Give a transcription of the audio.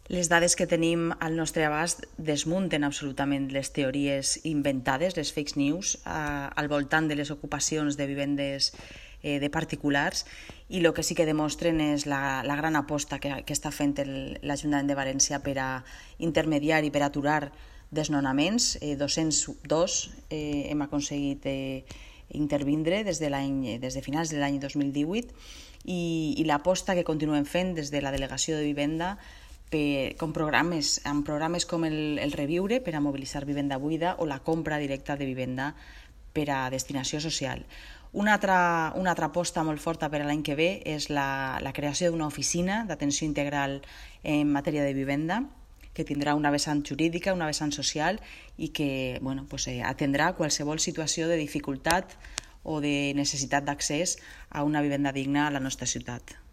Les dades que tenim al nostre abast desmunten absolutament les teories inventades, les fake news, al voltant de les ocupacions de vivendes de particulars, i el que sí que demostren és la gran aposta que està fent l'Ajuntament de València per a intermediar i per a aturar desnonaments. 202 hem aconseguit intervindre des de finals de l'any 2018 i l'aposta que continuem fent des de la Delegació de Vivenda amb programes com el Reviure per a mobilitzar vivenda buida o la compra directa de vivenda per a destinació social. Una altra aposta molt forta per a l'any que ve és la creació d'una oficina d'atenció integral en matèria de vivenda que tindrà una vessant jurídica, una vessant social i que atendrà qualsevol situació de dificultat o de necessitat d'accés a una vivenda digna a la nostra ciutat.